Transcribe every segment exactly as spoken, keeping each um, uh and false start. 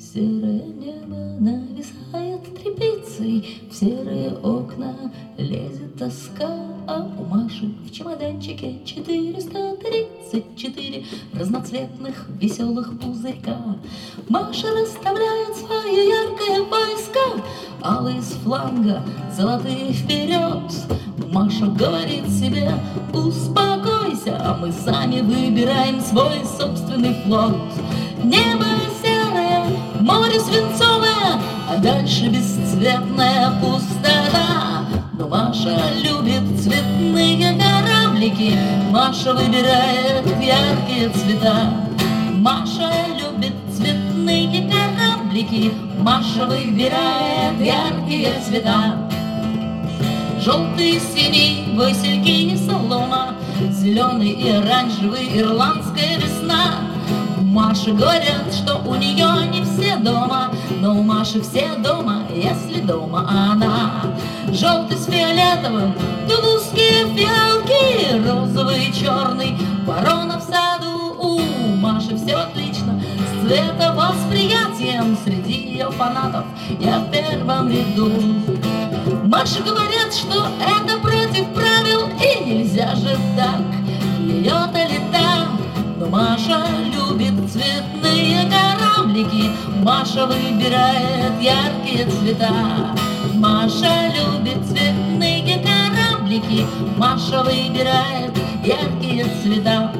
Серое небо нависает тряпицей, в серые окна лезет тоска, а у Маши в чемоданчике четыреста тридцать четыре разноцветных веселых пузырька. Маша расставляет свое яркое войско, алые с фланга, золотые вперед. Маша говорит себе: успокойся, а мы сами выбираем свой собственный флот. Небо серое, море свинцовое, а дальше бесцветная пустота. Но Маша любит цветные кораблики, Маша выбирает яркие цвета. Маша любит цветные кораблики, Маша выбирает яркие цвета. Желтый, синий, васильки и солома, зеленый и оранжевый, ирландская весна. Маше говорят, что у нее не все дома, но у Маши все дома, если дома она. Желтый с фиолетовым, тулузские фиалки, розовый и черный, ворона в саду. У Маши все отлично с цветовосприятием, среди ее фанатов я в первом ряду. Маше говорят, что это против правил, и нельзя же так, ее-то лета. Но Маша любит цветные кораблики, Маша выбирает яркие цвета. Маша любит цветные кораблики, Маша выбирает яркие цвета.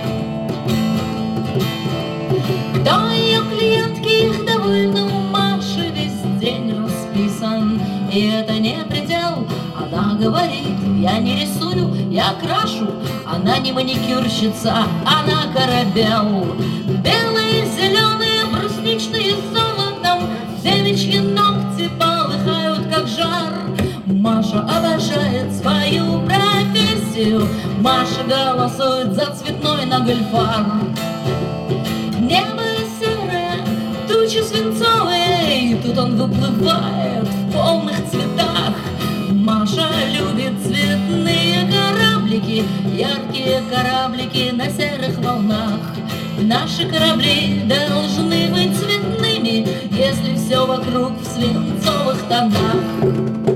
Кто ее клиентки, их довольно, у Маши весь день расписан, и это не предел. Она говорит: я не рисую, я крашу. Она не маникюрщица, она корабел. Белые, зеленые, брусничные с золотом, девичьи ногти полыхают, как жар. Маша обожает свою профессию, Маша голосует за цветной нагльфар. Небо серое, тучи свинцовые, и тут он выплывает в полных цветах. Маша любит цветные кораблики, яркие кораблики на серых волнах. Наши корабли должны быть цветными, если все вокруг в свинцовых тонах.